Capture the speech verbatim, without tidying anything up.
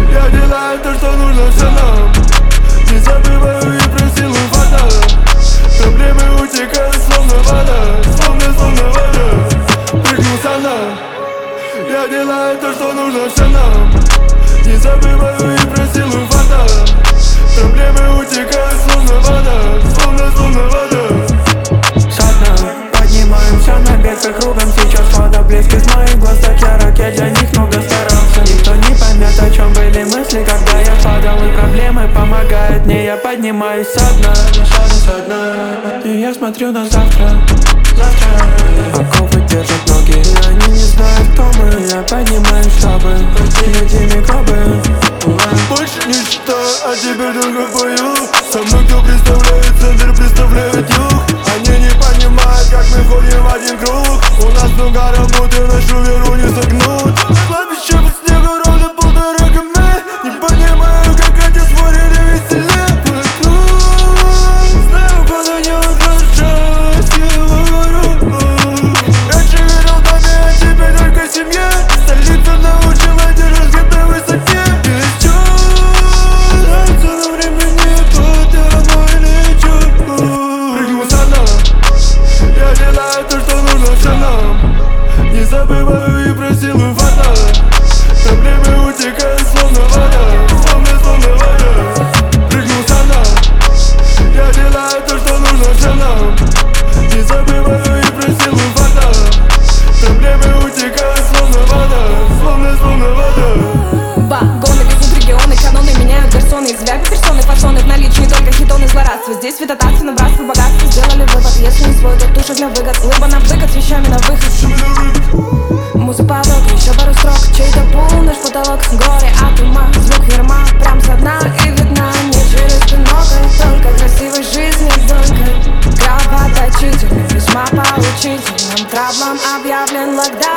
Я делаю то, что нужно всем нам. Не забываю и про силу фата. Проблемы утекают словно вода, словно, словно вода. Прыгну со дна. Я делаю то, что нужно всем нам. Не забываю и про силу фата. Проблемы утекают словно вода, словно, словно вода. Со дна поднимаемся на бег кругом. Сейчас вода блеск из моих глаз так ярок. Я для них много старался. Никто не поймет, о чем были мысли, когда я падал. И проблемы помогают мне, я поднимаюсь со дна, со дна. И я смотрю на завтра, завтра. Оковы держат ноги, и они не знают, кто мы. Я поднимаюсь, чтобы найти микробы. Больше не считаю, а теперь только пою. Со мной кто представляет центр, представляет юг. Они не понимают, как мы ходим в один круг. У нас много работы, нашу веру не согнут. Кладбище под снегу ровно полтора км. Не понимаю, как эти спорили веселее. Знаю, куда не возвращаюсь, я говорю. Раньше верил в доме, а теперь только семье. Столица научила держать где-то в высоте. Я делаю то, что нужно всем нам. Не забываю и про силу фата. Проблемы утекают словно вода, словно, словно вода. Прыгну со дна. Я делаю то, что нужно всем нам. Не забываю и про силу фата. Проблемы утекают словно вода, словно, словно вода. Вагоны везут регионы, каноны меняют персоны. Из вяга персоны, фасоны в наличии только хитоны злорадства. Здесь светотатцы, набратство, богатство. Сделали вывод, если не свой, то тушек для выгод. Лыба на выгод с вещами на выход. Музыка поток, еще пару строк. Чей-то пул, наш потолок. Горе от ума, звук верма. Прям со дна и видна не через бинокль. Только красивой жизни только кровоточительный, весьма поучительным траблом объявлен локдаун.